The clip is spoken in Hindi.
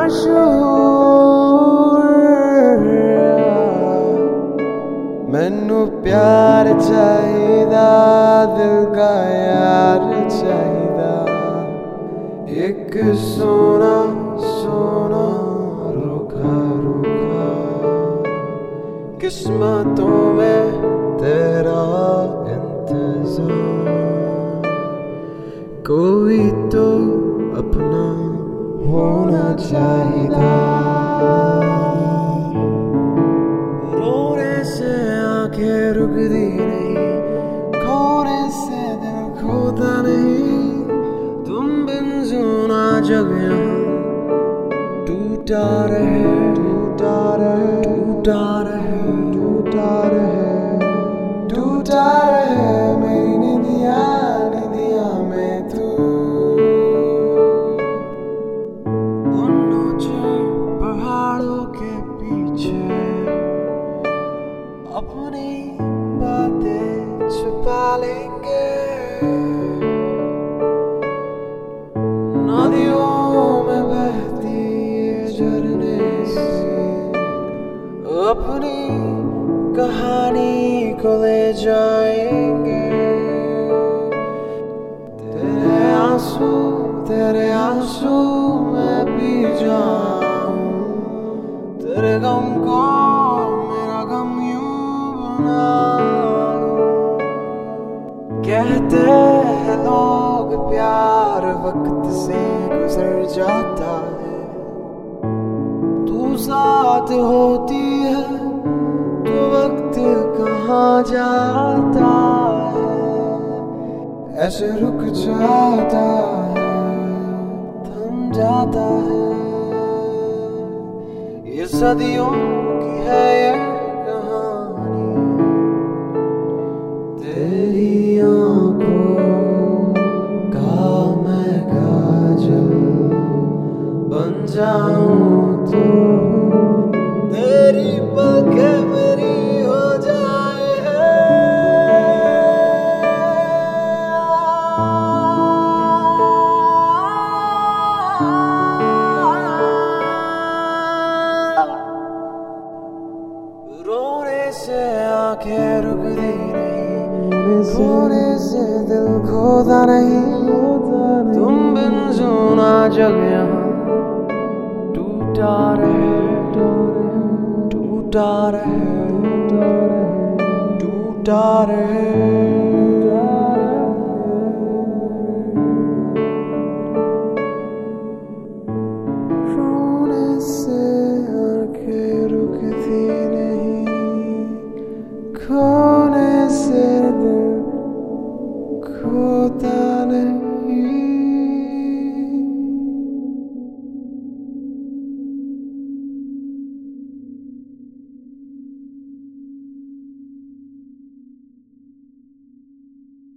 मशहूर मैनू प्यार चाहिदा दिल का यार चाहिदा एक सोना सोना रूखा रूखा किस्मतों में तेरा इंतजार कोई तो अपना होना चाहिदा रोने से आंखें रुकती नहीं खोने से दिल खोता नहीं तुम बिन सुना जग यहाँ टूटा रहे टूटा रहे टूटा रहे टूटा रहे टूटा रहे मेरी निदिया निदिया में तू उन ऊंचे पहाड़ों के पीछे अपनी बातें छुपा लेंगे नदियों में बहती झरने से अपनी कहानी को ले जाएंगे तेरे आंसू मैं पी जाऊं तेरे गम को मेरा गम यूं बनाऊं कहते हैं लोग प्यार वक्त से गुजर जाता है तू साथ होती है तो वक्त कहाँ जाता है ऐसे रुक जाता है थम जाता है ये सदियों की है ये कहानी तेरी आंखों का मैं काजल बन जाऊं तो तेरी पलकें मेरी हो जाए रोने से आंखें रुकती नहीं रोने से दिल खोता नहीं तुम बिन सुना जग यहाँ टूटा रहे टूटा रहे टूटा रहे